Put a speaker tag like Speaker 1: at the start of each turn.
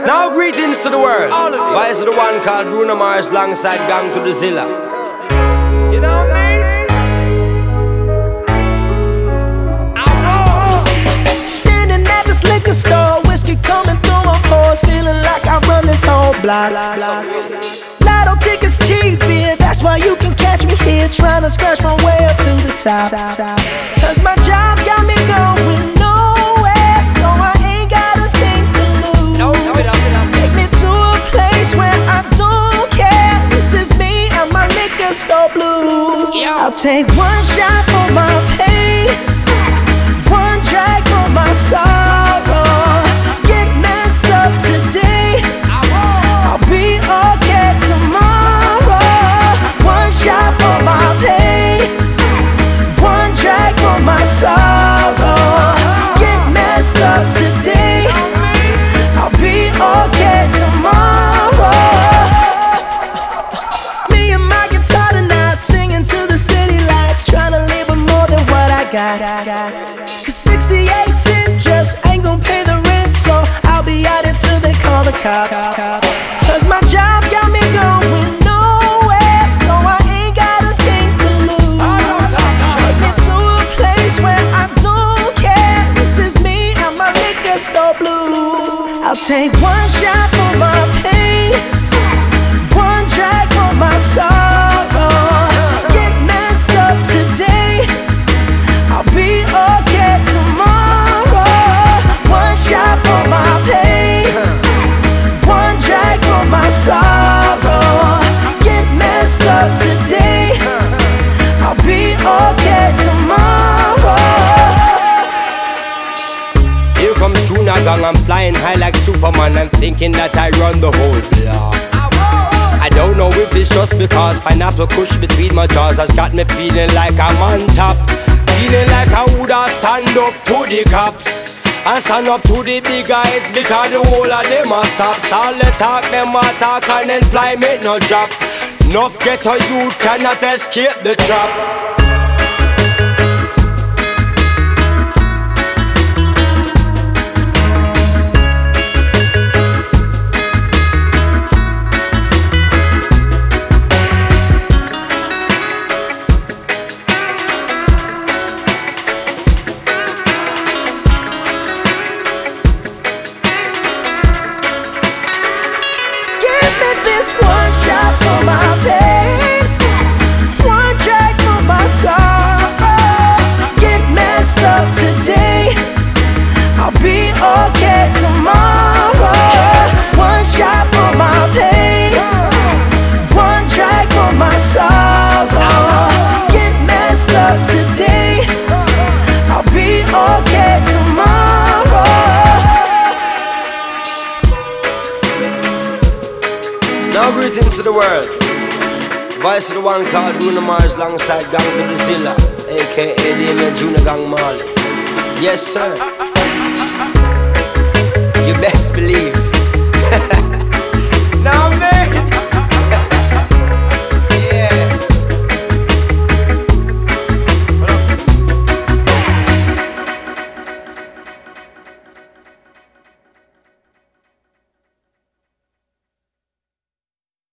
Speaker 1: Now greetings to the world. Vice of the one called Bruno Mars alongside Gang to the Zilla.
Speaker 2: You know what I mean?
Speaker 3: Standing at this liquor store, whiskey coming through my pores, feeling like I run this whole block. Lotto tickets cheap, yeah, that's why you can catch me here, trying to scratch my way up to the top. Cause my job got me going nowhere, so I ain't got a thing to lose. Take me to a place where I don't care. This is me and my liquor store blues. I'll take one shot for my pain, one drag for my sorrow. Get messed up today, I'll be okay tomorrow. One shot for my pain, one drag for my sorrow. Get messed up today, I'll be okay tomorrow. Me and my guitar tonight, singing to the city lights, trying to live with more than what I got. Cause 68 cents just ain't gon' pay the rent, so I'll be out until they call the cops. Cause my job got me going nowhere, so I ain't got a thing to lose. Take me to a place where I don't care. This is me and my liquor store blues. I'll take one shot for my pain, one drag for my sorrow. Get messed up today, I'll be okay tomorrow. One shot for my pain, one drag for my sorrow. Get messed up today, I'll be okay tomorrow.
Speaker 1: Here comes Juna Gang, I'm flying high like Superman. I'm thinking that I run the whole block. I don't know if it's just because pineapple kush between my jaws has got me feeling like I'm on top. Feeling like I woulda stand up to the cops and stand up to the big guys, because the whole of them are sops. All the talk, them a talk, and employment no job. Enough ghetto youth cannot escape the trap.
Speaker 3: This one shot for my pain, one drag for my sorrow. Get messed up today, I'll be okay tomorrow. One shot for my pain, one drag for my sorrow. Get messed up today, I'll be okay tomorrow.
Speaker 1: Now greetings to the world. Vice of the one called Bruno Mars alongside Gang to the Zilla, aka the Junior Gang Marley. Yes sir, you best believe. Now man.